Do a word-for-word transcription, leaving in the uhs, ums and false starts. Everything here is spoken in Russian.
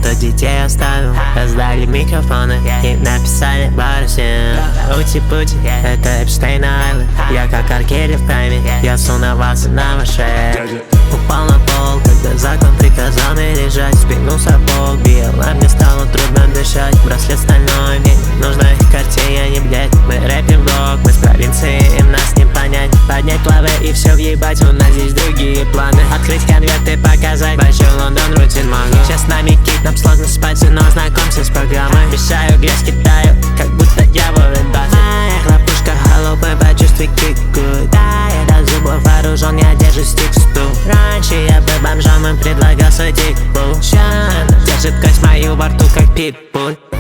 кто детей оставил. Раздали микрофоны и написали пару стен. Ути-пути, это Эпштейн Айленд. Я как Аркели в прайме, я сунувался на вашей. Упал на пол, когда закон приказал мне лежать. Спину сапог бил, а мне стало трудно дышать. Браслет стальной, мне не нужно их картей, не блять. Мы рэпим блок, мы с провинции, им нас не понять. Поднять плавы и все въебать, у нас здесь другие планы. Открыть конверт и показать большой Лондон, рутин могу. Сейчас с нами кит, нам сложно спать, но знакомься с программой. Мешаю, грязь кидаю, как будто я ворен баты. Моя хлопушка голубой, почувствуй кик good. Да, я до зубов вооружен, я держу стиксту. Раньше я был бомжом, им предлагал свой тик-пул. Ща держит кость мою во рту, как питбуль.